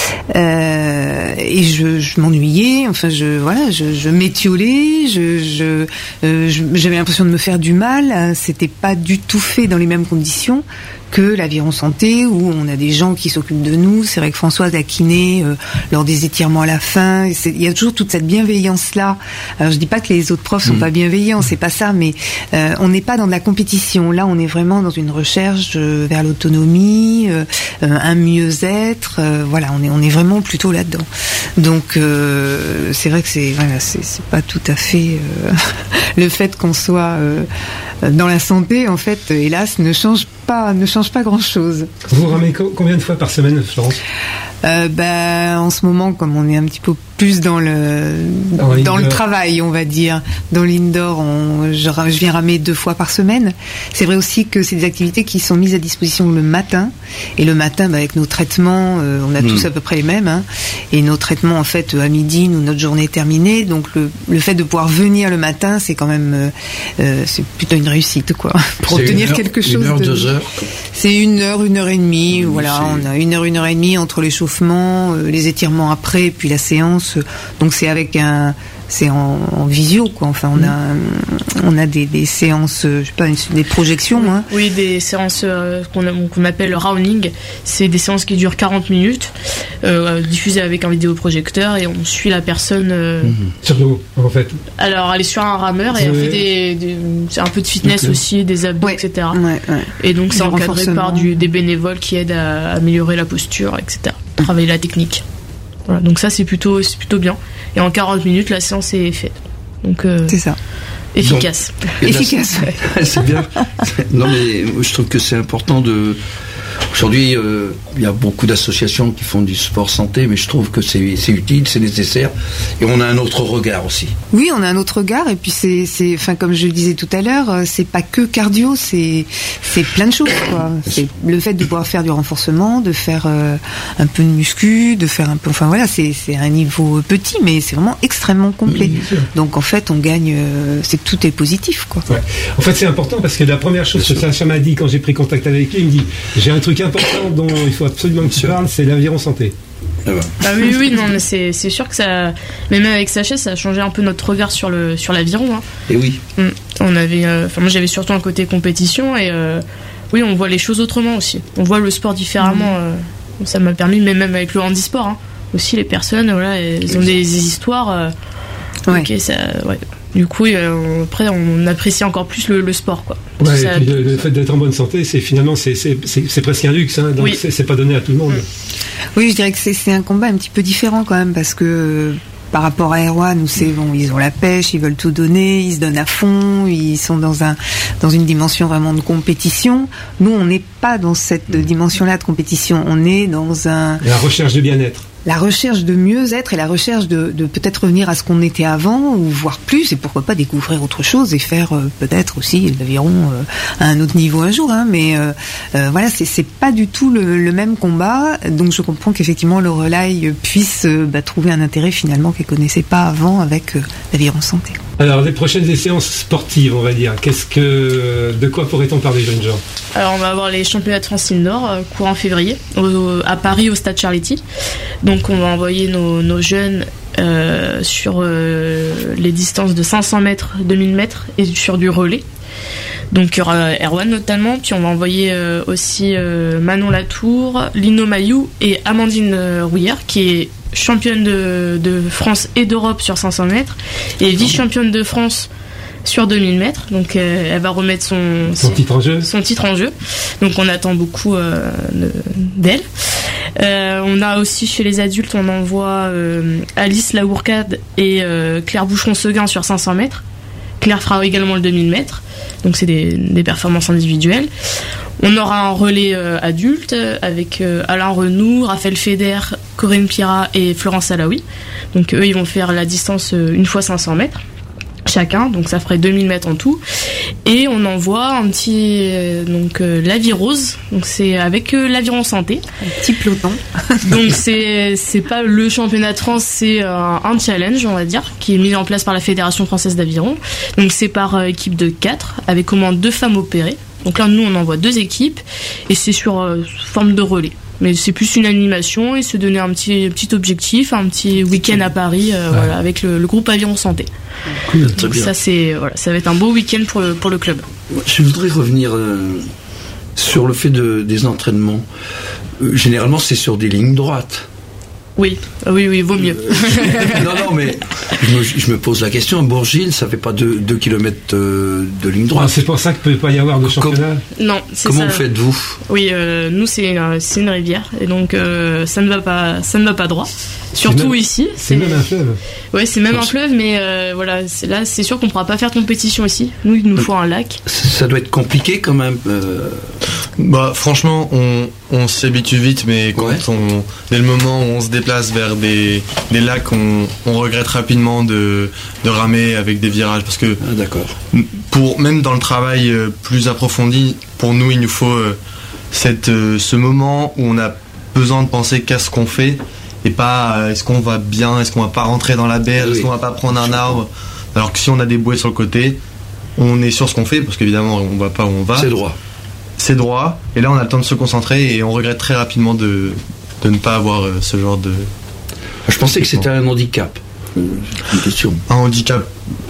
euh, et je, je m'ennuyais. Enfin, je voilà, je, je m'étiolais, je, je, euh, je- j'avais l'impression de me faire du mal. C'était pas du tout fait dans les mêmes conditions que l'aviron santé, où on a des gens qui s'occupent de nous. C'est vrai que Françoise a kiné euh, lors des étirements à la fin. Et c'est- Il y a toujours toute cette bienveillance-là. Alors je dis pas que les autres profs sont Mmh. pas bienveillants, c'est pas ça, mais euh, on n'est pas dans de la compétition. Là, on est vraiment dans une recherche euh, vers l'autonomie, euh, euh, un mieux-être. euh, voilà, on est on est vraiment plutôt là-dedans. Donc euh, c'est vrai que c'est voilà, c'est c'est pas tout à fait euh, le fait qu'on soit euh, dans la santé, en fait, hélas, ne change pas, ne change pas grand-chose. Vous ramez co- combien de fois par semaine, Florence? Euh, ben, en ce moment, comme on est un petit peu plus dans le Dans dans le l'indoor. travail, on va dire, dans l'indoor, on, je, ra- je viens ramer deux fois par semaine. C'est vrai aussi que c'est des activités qui sont mises à disposition le matin, et le matin, ben, avec nos traitements, euh, on a Mm. tous à peu près les mêmes, hein, et nos traitements en fait à midi, nous notre journée est terminée, donc le, le fait de pouvoir venir le matin, c'est quand même euh, euh, c'est plutôt une réussite, quoi, pour C'est obtenir une heure- quelque chose. Une heure, de... deux heures. C'est une heure, une heure et demie. Oui, voilà, c'est- on a une heure, une heure et demie entre l'échauffement, euh, les étirements après, puis la séance. Donc c'est avec un, c'est en, en visio, quoi. Enfin, on a, un- on a des, des séances, euh, je sais pas, une- des projections, hein. Oui, des séances euh, qu'on a- qu'on appelle rounding. C'est des séances qui durent quarante minutes, euh, diffusées avec un vidéoprojecteur, et on suit la personne. euh, Sur le haut, en fait. Alors, elle est sur un rameur et elle Oui. fait des, des- c'est un peu de fitness Ok. aussi, des abdos, Ouais. et cetera. Ouais, ouais. Et donc, c'est Du encadré renforcement. par du, des bénévoles qui aident à améliorer la posture, et cetera. Travailler la technique. Voilà, donc ça, c'est plutôt, c'est plutôt bien. Et en quarante minutes, la séance est faite. Donc, euh, C'est ça. efficace. Et là, Efficace. c'est- c'est bien. Non, mais moi, je trouve que c'est important de. Aujourd'hui, euh, il y a beaucoup d'associations qui font du sport santé, mais je trouve que c'est c'est utile, c'est nécessaire, et on a un autre regard aussi. Oui, on a un autre regard, et puis c'est, c'est, enfin, comme je le disais tout à l'heure, euh, c'est pas que cardio, c'est, c'est plein de choses, quoi. C'est le fait de pouvoir faire du renforcement, de faire euh, un peu de muscu, de faire un peu, enfin voilà, c'est, c'est un niveau petit, mais c'est vraiment extrêmement complet. Bien sûr. Donc en fait, on gagne, euh, c'est que tout est positif, quoi. Ouais. En fait, c'est important parce que la première chose que Sacha m'a dit quand j'ai pris contact avec lui, il me dit j'ai un truc important dont il faut absolument que tu parles, c'est l'aviron santé. Ah bah. Ah oui, oui, non, mais c'est, c'est sûr que ça. Mais même avec Sacha, ça a changé un peu notre regard sur, le, sur l'aviron. Hein. Et oui, Mm. On avait, euh, enfin, moi, j'avais surtout un côté compétition, et euh, oui, on voit les choses autrement aussi. On voit le sport différemment. euh, ça m'a permis, mais même avec le handisport, hein, aussi, les personnes, voilà, elles ont des, des histoires. euh, Ouais. Ok, ça, ouais. Du coup, euh, après, on apprécie encore plus le, le sport, quoi. Ouais, Ça- et puis le, le fait d'être en bonne santé, c'est finalement c'est, c'est, c'est, c'est presque un luxe, hein, donc Oui. c'est, c'est pas donné à tout le monde. Oui, je dirais que c'est, c'est un combat un petit peu différent quand même, parce que euh, par rapport à Erwan, où c'est bon, ils ont la pêche, ils veulent tout donner, ils se donnent à fond, ils sont dans un dans une dimension vraiment de compétition. Nous, on n'est pas dans cette dimension-là de compétition. On est dans un La recherche de bien-être. la recherche de mieux-être et la recherche de, de peut-être revenir à ce qu'on était avant ou voir plus et pourquoi pas découvrir autre chose et faire euh, peut-être aussi l'aviron euh, à un autre niveau un jour. Hein, mais euh, euh, voilà, c'est, c'est pas du tout le, le même combat. Donc je comprends qu'effectivement le relais puisse euh, bah, trouver un intérêt finalement qu'elle connaissait pas avant avec euh, l'aviron santé. Alors les prochaines séances sportives, on va dire, qu'est-ce que, de quoi pourrait-on parler, jeunes gens? Alors on va avoir les championnats de France indoor euh, courant février au, à Paris au stade Charletti. Donc on va envoyer nos, nos jeunes euh, sur euh, les distances de cinq cents mètres, deux mille mètres et sur du relais. Donc il y aura Erwan notamment, puis on va envoyer euh, aussi euh, Manon Latour, Lino Mayou et Amandine euh, Rouillard qui est championne de, de France et d'Europe sur cinq cents mètres et vice-championne de France sur deux mille mètres. Donc euh, elle va remettre son, son, titre en jeu. son titre en jeu. Donc on attend beaucoup euh, de, d'elle. Euh, on a aussi chez les adultes, on envoie euh, Alice Laourcade et euh, Claire Boucheron-Seguin sur cinq cents mètres. Claire fera également le deux mille mètres. Donc c'est des, des performances individuelles. On aura un relais euh, adulte avec euh, Alain Renoux, Raphaël Feder, Corinne Pira et Florence Salaoui. Donc eux, ils vont faire la distance euh, une fois cinq cents mètres chacun, donc ça ferait deux mille mètres en tout. Et on envoie un petit euh, donc euh, l'Avirose, donc c'est avec euh, l'Aviron Santé, un petit peloton. Donc c'est c'est pas le championnat de France, c'est euh, un challenge, on va dire, qui est mis en place par la Fédération française d'aviron. Donc c'est par euh, équipe de quatre avec au moins deux femmes opérées. Donc là nous on envoie deux équipes et c'est sur euh, forme de relais. Mais c'est plus une animation et se donner un petit, petit objectif, un petit week-end à Paris, euh, ouais. voilà, avec le, le groupe Aviron Santé. Cool, donc bien. ça c'est voilà, ça va être un beau week-end pour le, pour le club. Je voudrais revenir euh, sur le fait de, des entraînements. Euh, généralement c'est sur des lignes droites. Oui, oui, oui, vaut mieux. Euh, non, non, mais je me, je me pose la question. À Bourgil, ça fait pas deux, deux kilomètres euh, de ligne droite. Ah, c'est pour ça qu'il ne peut pas y avoir de championnat. Non, c'est Comment ça. faites-vous? Oui, euh, nous c'est une, c'est une rivière et donc euh, ça ne va pas, ça ne va pas droit. Surtout même, ici. C'est, c'est même un fleuve. Oui, c'est même un fleuve, mais euh, voilà, c'est, là c'est sûr qu'on ne pourra pas faire de compétition ici. Nous, il nous faut un lac. Ça doit être compliqué quand même. Euh... Bah, franchement, on, on s'y habitue vite, mais quand ouais. on, dès le moment où on se déplace vers des, des lacs, on, on regrette rapidement de, de ramer avec des virages, parce que ah, d'accord. Pour même dans le travail plus approfondi, pour nous, il nous faut euh, cette, euh, ce moment où on a besoin de penser qu'à ce qu'on fait et pas euh, est-ce qu'on va bien, est-ce qu'on va pas rentrer dans la berge, oui. est-ce qu'on va pas prendre un arbre. Alors que si on a des bouées sur le côté, on est sur ce qu'on fait, parce qu'évidemment on voit pas où on va. C'est droit. C'est droit, et là on a le temps de se concentrer et on regrette très rapidement de, de ne pas avoir euh, ce genre de... Je pensais que c'était un handicap. Une question. Un handicap.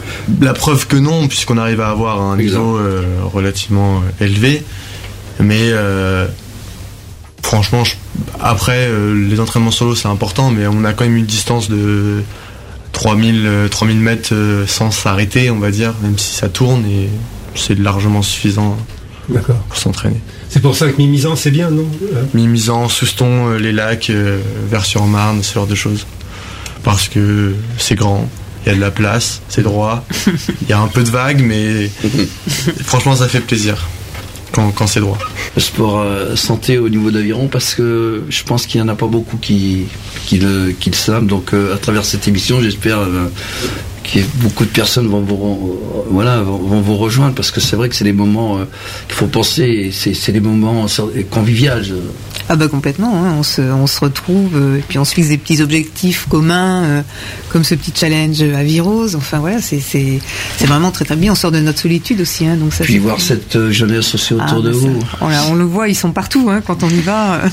La preuve que non, puisqu'on arrive à avoir un niveau euh, relativement euh, élevé. Mais euh, franchement, je, après, euh, les entraînements solo c'est important, mais on a quand même une distance de trois mille mètres euh, sans s'arrêter, on va dire, même si ça tourne, et c'est largement suffisant. D'accord. Pour s'entraîner. C'est pour ça que Mimizan c'est bien, non? Mimizan, Souston, euh, les lacs, euh, Vers-sur-Marne, ce genre de choses. Parce que c'est grand, il y a de la place, c'est droit, il y a un peu de vagues, mais franchement ça fait plaisir quand, quand c'est droit. Le sport euh, santé au niveau de l'aviron, parce que je pense qu'il n'y en a pas beaucoup qui, qui, le, qui le savent, donc euh, à travers cette émission j'espère euh, que beaucoup de personnes vont vous, euh, voilà, vont, vont vous rejoindre, parce que c'est vrai que c'est des moments euh, qu'il faut penser, c'est, c'est des moments conviviaux. Ah bah complètement, hein. on, se, on se retrouve euh, et puis on se fixe des petits objectifs communs euh, comme ce petit challenge à Virose, enfin voilà, c'est, c'est, c'est vraiment très très bien, on sort de notre solitude aussi. Hein, donc ça, puis c'est voir cette euh, jeunesse aussi autour ah, de bah vous. Ça, on, on le voit, ils sont partout hein, quand on y va.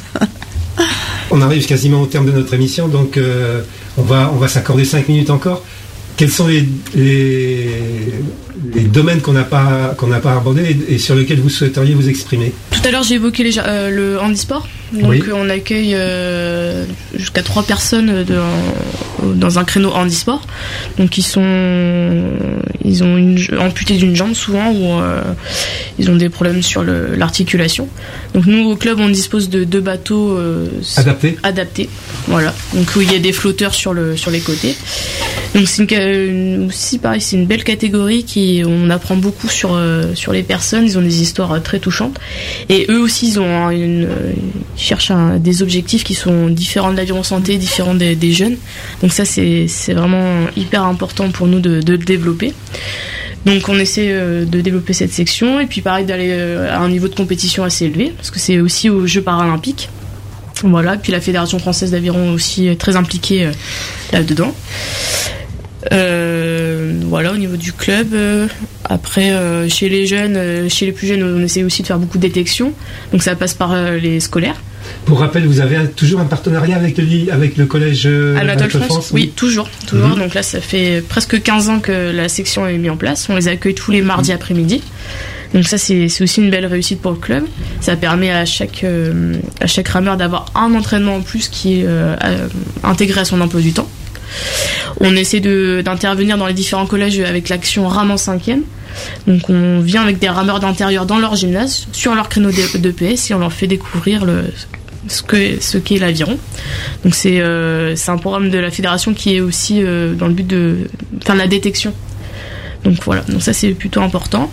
On arrive quasiment au terme de notre émission, donc euh, on va, on va s'accorder cinq minutes encore. Quels sont les, les, les domaines qu'on n'a pas, qu'on n'a pas abordés et, et sur lesquels vous souhaiteriez vous exprimer? Tout à l'heure, j'ai évoqué les, euh, le handisport. Donc, oui. on accueille euh, jusqu'à trois personnes de, dans un créneau handisport. Donc, ils sont, ils ont une, amputé d'une jambe souvent ou euh, ils ont des problèmes sur le, l'articulation. Donc, nous au club, on dispose de deux bateaux euh, adaptés. Adaptés. Voilà. Donc, où il y a des flotteurs sur le, sur les côtés. Donc c'est une, une aussi pareil, c'est une belle catégorie qui on apprend beaucoup sur euh, sur les personnes. Ils ont des histoires euh, très touchantes et eux aussi ils ont une, ils cherchent un, des objectifs qui sont différents de l'aviron santé, différents des, des jeunes. Donc ça c'est c'est vraiment hyper important pour nous de, de le développer. Donc on essaie euh, de développer cette section et puis pareil d'aller euh, à un niveau de compétition assez élevé parce que c'est aussi aux Jeux paralympiques. Voilà, puis la Fédération française d'aviron aussi est très impliquée euh, là-dedans. Euh, voilà, au niveau du club. Euh, après, euh, chez les jeunes, euh, chez les plus jeunes, on essaie aussi de faire beaucoup de détection. Donc ça passe par euh, les scolaires. Pour rappel, vous avez un, toujours un partenariat avec le, avec le collège euh, Anatole France, France oui, oui, toujours. toujours. Mmh. Donc là, ça fait presque quinze ans que la section est mise en place. On les accueille tous les mardis après-midi. Donc ça c'est, c'est aussi une belle réussite pour le club. Ça permet à chaque euh, à chaque rameur d'avoir un entraînement en plus qui est euh, intégré à son emploi du temps. On essaie de, d'intervenir dans les différents collèges avec l'action Ram en cinquième. Donc on vient avec des rameurs d'intérieur dans leur gymnase, sur leur créneau d'E P S et on leur fait découvrir le, ce, que, ce qu'est l'aviron. Donc c'est, euh, c'est un programme de la fédération qui est aussi euh, dans le but de faire de la détection. Donc voilà, donc ça c'est plutôt important.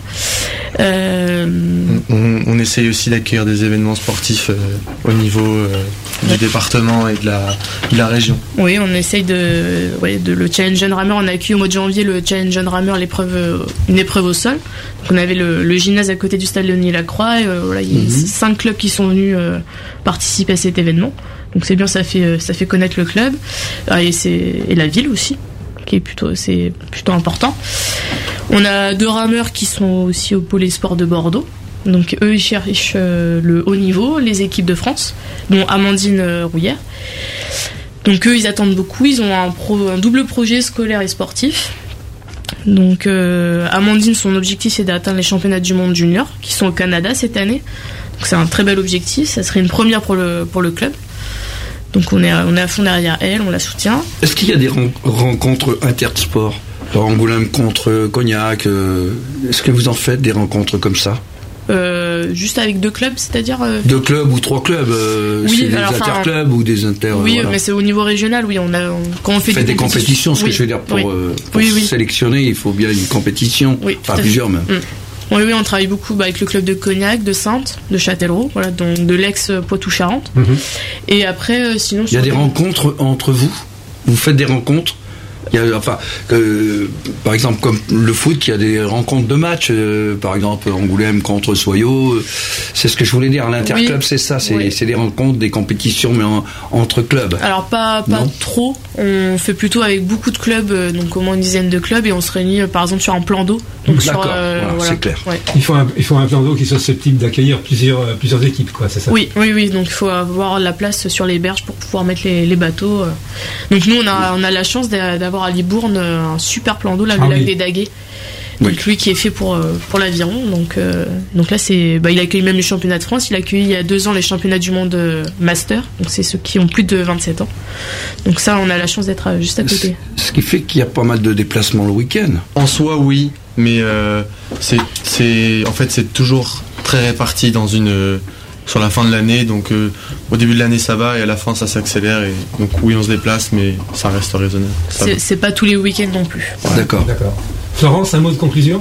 Euh... On, on essaye aussi d'accueillir des événements sportifs euh, au niveau euh, du ouais. département et de la, de la région. Oui, on essaye de, ouais, de le Challenge Jeune Rameur. On a accueilli au mois de janvier le Challenge Jeune Rameur, l'épreuve, une épreuve au sol. Donc on avait le, le gymnase à côté du stade Léonie-Lacroix. Et, euh, voilà, il y a mm-hmm. cinq clubs qui sont venus euh, participer à cet événement. Donc c'est bien, ça fait, ça fait connaître le club et, c'est, et la ville aussi. Qui est plutôt, c'est plutôt important. On a deux rameurs qui sont aussi au pôle sport de Bordeaux. Donc eux ils cherchent euh, le haut niveau, les équipes de France, dont Amandine euh, Rouillère. Donc eux ils attendent beaucoup. Ils ont un, pro, un double projet scolaire et sportif. Donc euh, Amandine, son objectif c'est d'atteindre les championnats du monde junior qui sont au Canada cette année. Donc c'est un très bel objectif. Ça serait une première pour le pour le club. Donc on est, à, on est à fond derrière elle, on la soutient. Est-ce qu'il y a des ren- rencontres intersports, genre Angoulême contre Cognac, euh, est-ce que vous en faites des rencontres comme ça? Euh, juste avec deux clubs, c'est-à-dire euh... deux clubs ou trois clubs, euh, oui, c'est des alors, interclubs ou des inter. Oui, voilà. Mais c'est au niveau régional. Oui, on a on, quand on fait des, des compétitions, compétitions, ce oui. que je veux dire pour, oui. euh, pour oui, oui. sélectionner, il faut bien une compétition, oui, enfin plusieurs même. Mmh. Oui, oui, on travaille beaucoup bah, avec le club de Cognac, de Saintes, de Châtellerault, voilà, donc de l'ex Poitou-Charentes. Mmh. Et après, euh, sinon. Il y a des rencontres entre vous. Vous faites des rencontres. Il y a, enfin, euh, par exemple, comme le foot, il y a des rencontres de matchs. Euh, par exemple, Angoulême contre Soyaux. Euh, c'est ce que je voulais dire. L'interclub, oui. c'est ça. C'est, oui. c'est des rencontres, des compétitions, mais en, entre clubs. Alors pas pas non. trop. On fait plutôt avec beaucoup de clubs, euh, donc au moins une dizaine de clubs, et on se réunit euh, par exemple sur un plan d'eau. Donc D'accord. Sur, euh, voilà, voilà. C'est clair. Ouais. Il faut un, il faut un plan d'eau qui soit susceptible d'accueillir plusieurs euh, plusieurs équipes, quoi. C'est ça. Oui, oui, oui. Donc il faut avoir la place sur les berges pour pouvoir mettre les, les bateaux. Euh. Donc nous, on a on a la chance d'avoir à Libourne un super plan d'eau, là, le ah, lac oui. des Daguets. Donc oui. lui qui est fait pour pour l'aviron. Donc euh, donc là c'est bah, il accueille même les championnats de France. Il a accueilli il y a deux ans les championnats du monde master. Donc c'est ceux qui ont plus de vingt-sept ans. Donc ça on a la chance d'être juste à côté. Ce qui fait qu'il y a pas mal de déplacements le week-end. En soi oui, mais euh, c'est c'est en fait c'est toujours très réparti dans une sur la fin de l'année. Donc euh, au début de l'année ça va et à la fin ça s'accélère. Et donc oui on se déplace mais ça reste raisonnable. Ça c'est, c'est pas tous les week-ends non plus. Ouais. D'accord. D'accord. Florence, un mot de conclusion?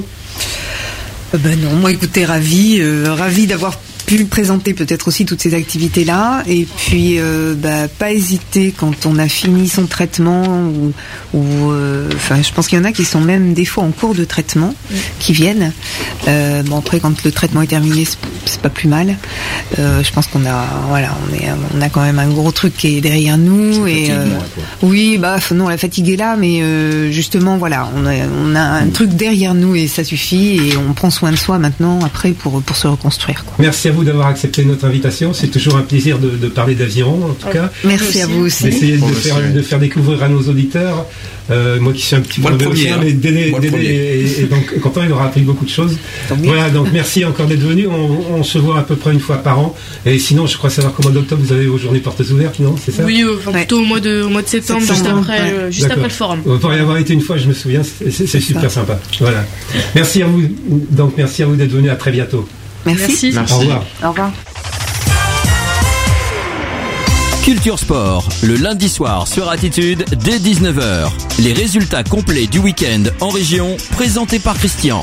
euh, Ben non, moi écoutez, ravi, euh, ravi d'avoir pu présenter peut-être aussi toutes ces activités-là, et puis euh, bah, pas hésiter quand on a fini son traitement, ou, ou euh, enfin, je pense qu'il y en a qui sont même des fois en cours de traitement, mmh. qui viennent. Euh, bon après, quand le traitement est terminé, c'est, c'est pas plus mal. Euh, je pense qu'on a, voilà, on est, on a quand même un gros truc qui est derrière nous, c'est et euh, oui, bah non, la fatigue est là, mais euh, justement, voilà, on a, on a un mmh. truc derrière nous et ça suffit, et on prend soin de soi maintenant après pour pour se reconstruire, quoi. Merci à vous d'avoir accepté notre invitation. C'est toujours un plaisir de, de parler d'aviron, en tout cas. Merci à vous aussi. D'essayer de faire, de faire découvrir à nos auditeurs. Euh, moi qui suis un petit peu premier, mais Dédé, Dédé et, et donc Quentin, il aura appris beaucoup de choses. Voilà, donc merci encore d'être venu. On, on se voit à peu près une fois par an. Et sinon, je crois savoir qu'au mois d'octobre, vous avez vos journées portes ouvertes, non? C'est ça? Oui, enfin, ouais. plutôt au mois de, au mois de septembre, septembre juste, après, ouais. euh, juste après le forum. Pour y avoir été une fois, je me souviens, c'est, c'est, c'est super ça. Sympa. Voilà. Merci à vous. Donc merci à vous d'être venu. À très bientôt. Merci. Merci. Au revoir. Au revoir. Culture Sport, le lundi soir sur Attitude dès dix-neuf heures. Les résultats complets du week-end en région, présentés par Christian.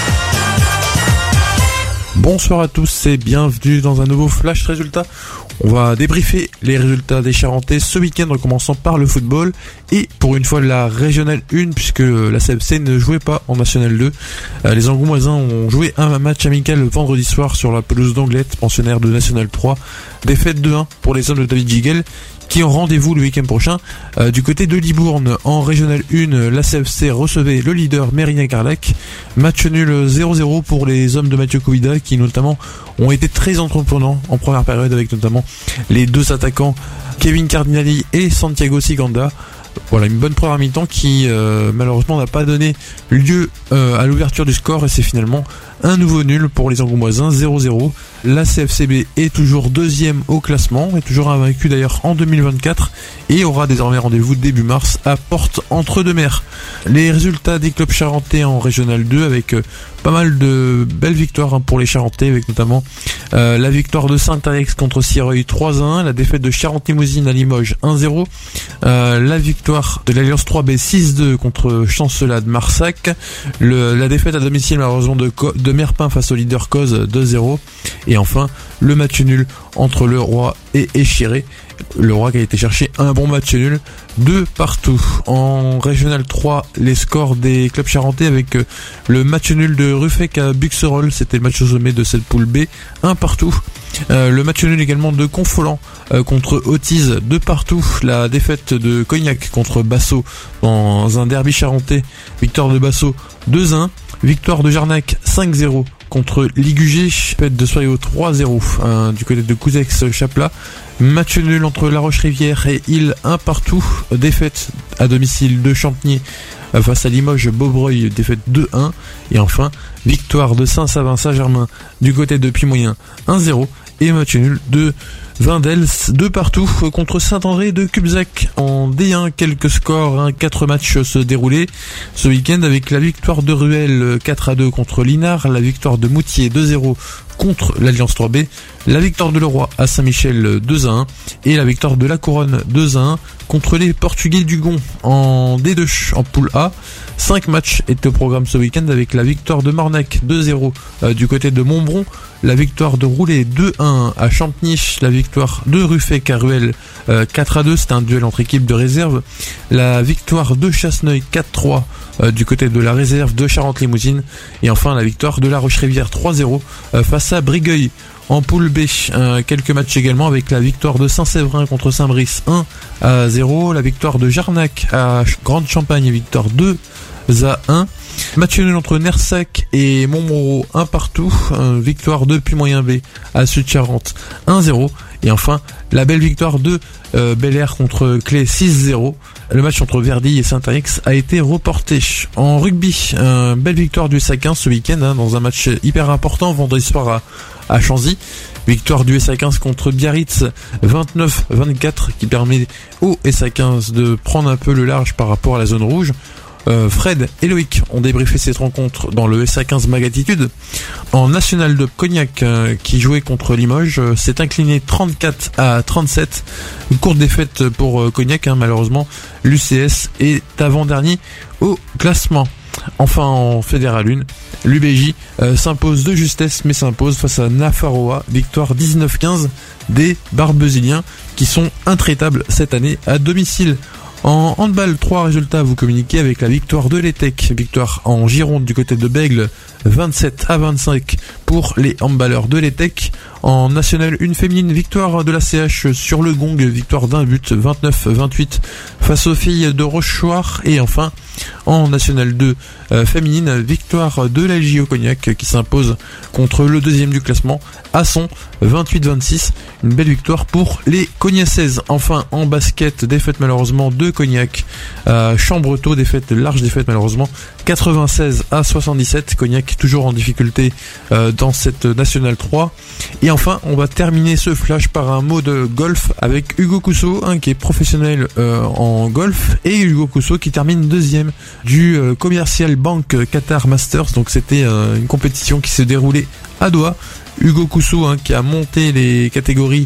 Bonsoir à tous et bienvenue dans un nouveau Flash Résultats. On va débriefer les résultats des Charentais ce week-end en commençant par le football et pour une fois la Régionale un puisque la C F C ne jouait pas en National deux. Les Angoumoisins ont joué un match amical le vendredi soir sur la pelouse d'Anglette, pensionnaire de National trois. Défaite deux un pour les hommes de David Giguel qui ont rendez-vous le week-end prochain. Euh, du côté de Libourne, en Régionale un, la C F C recevait le leader Mérignac-Carlac. Match nul zéro zéro pour les hommes de Mathieu Covida qui notamment ont été très entreprenants en première période avec notamment les deux attaquants Kevin Cardinali et Santiago Siganda. Voilà, une bonne première mi-temps qui euh, malheureusement n'a pas donné lieu euh, à l'ouverture du score et c'est finalement un nouveau nul pour les Angoumoisins, zéro zéro. La C F C B est toujours deuxième au classement, est toujours invaincu d'ailleurs en deux mille vingt-quatre et aura désormais rendez-vous début mars à Porte-entre-deux-Mers. Les résultats des clubs charentais en Régional deux avec euh, pas mal de belles victoires hein, pour les Charentais avec notamment euh, la victoire de Saint-Alex contre Sireuil trois à un, la défaite de Charente-Limousine à Limoges un zéro, euh, la victoire de l'Alliance trois B six deux contre Chancelade Marsac, le, la défaite à domicile malheureusement de, de Merpin face au leader Cause deux zéro et enfin le match nul entre Le Roi et Échiré. Le Roi qui a été chercher un bon match nul, deux partout. En Régional trois, les scores des clubs charentais avec le match nul de Ruffec à Buxerolles, c'était le match au sommet de cette poule B, un partout. Euh, le match nul également de Confolant euh, contre Autise, deux partout. La défaite de Cognac contre Basso dans un derby charentais, victoire de Basso deux un. Victoire de Jarnac cinq zéro contre Ligugé, défaite de Soyaux trois zéro hein, du côté de Couzex-Chaplat. Match nul entre La Roche-Rivière et Île un partout. Défaite à domicile de Champigny face à Limoges, Beaubreuil, défaite deux un. Et enfin, victoire de Saint-Savin-Saint-Germain du côté de Puy-Moyen un zéro. Et match nul de Vindels, deux partout contre Saint-André de Cubzac. En D un, quelques scores, hein, quatre matchs se déroulaient ce week-end avec la victoire de Ruel quatre à deux contre Linard, la victoire de Moutier deux zéro contre l'Alliance trois B, la victoire de Leroy à Saint-Michel deux à un et la victoire de La Couronne deux à un contre les Portugais du Gon en D deux en poule A. Cinq matchs étaient au programme ce week-end avec la victoire de Mornac deux zéro euh, du côté de Montbron, la victoire de Roulet deux un à Champigny, la victoire de Ruffec à Ruel euh, quatre à deux, c'était un duel entre équipes de réserve, la victoire de Chasseneuil quatre trois euh, du côté de la réserve de Charente-Limousine et enfin la victoire de La Roche-Rivière trois zéro euh, face à Brigueuil. En poule B, euh, quelques matchs également avec la victoire de Saint-Séverin contre Saint-Brice un à zéro, la victoire de Jarnac à Grande-Champagne, victoire deux à un. Match nul entre Nersac et Montmoreau un partout, euh, victoire de Puy-Moyen B à Sud-Charente un zéro. Et enfin, la belle victoire de euh, Bel Air contre Clé six zéro. Le match entre Verdi et Saint-Arix a été reporté. En rugby, euh, belle victoire du S A quinze ce week-end hein, dans un match hyper important vendredi soir à, à Chanzy. Victoire du S A quinze contre Biarritz vingt-neuf vingt-quatre qui permet au S A quinze de prendre un peu le large par rapport à la zone rouge. Euh, Fred et Loïc ont débriefé cette rencontre dans le S A quinze Magatitude. En National de Cognac euh, qui jouait contre Limoges euh, s'est incliné trente-quatre à trente-sept. Une courte défaite pour euh, Cognac hein, malheureusement. L'U C S est avant-dernier au classement. Enfin en Fédéral un, l'U B J euh, s'impose de justesse mais s'impose face à Nafaroa, victoire dix-neuf quinze des Barbeziliens qui sont intraitables cette année à domicile. En handball, trois résultats à vous communiquer avec la victoire de l'Etec, victoire en Gironde du côté de Bègle, vingt-sept à vingt-cinq pour les handballeurs de l'Etec. En National un féminine, victoire de la C H sur le Gong, victoire d'un but, vingt-neuf vingt-huit face aux filles de Rochechouart. Et enfin, en National deux euh, féminine, victoire de la L J O Cognac qui s'impose contre le deuxième du classement, Asson, vingt-huit vingt-six. Une belle victoire pour les Cognacaises. Enfin, en basket, défaite malheureusement de Cognac à Chambretot, défaite, large défaite malheureusement, quatre-vingt-seize à soixante-dix-sept. Cognac toujours en difficulté euh, dans cette National trois. Et enfin, on va terminer ce flash par un mot de golf avec Hugo Cousseau, hein, qui est professionnel euh, en golf, et Hugo Cousseau qui termine deuxième du euh, Commercial Bank Qatar Masters. Donc c'était euh, une compétition qui s'est déroulée à Doha. Hugo Cousseau hein, qui a monté les catégories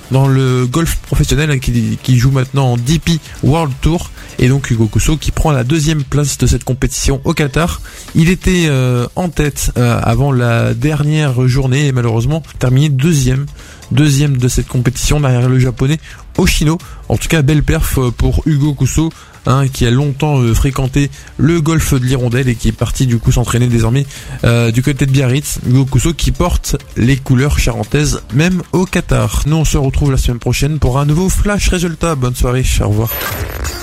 dans le golf professionnel, hein, qui, qui joue maintenant en D P World Tour. Et donc Hugo Couso qui prend la deuxième place de cette compétition au Qatar. Il était euh, en tête euh, avant la dernière journée et malheureusement terminé deuxième. Deuxième de cette compétition derrière le japonais Oshino. En tout cas, belle perf pour Hugo Couso, hein, qui a longtemps euh, fréquenté le golf de l'Hirondelle et qui est parti du coup s'entraîner désormais euh, du côté de Biarritz. Hugo Couso qui porte les couleurs charentaises même au Qatar. Nous on se retrouve la semaine prochaine pour un nouveau flash résultat. Bonne soirée, au revoir.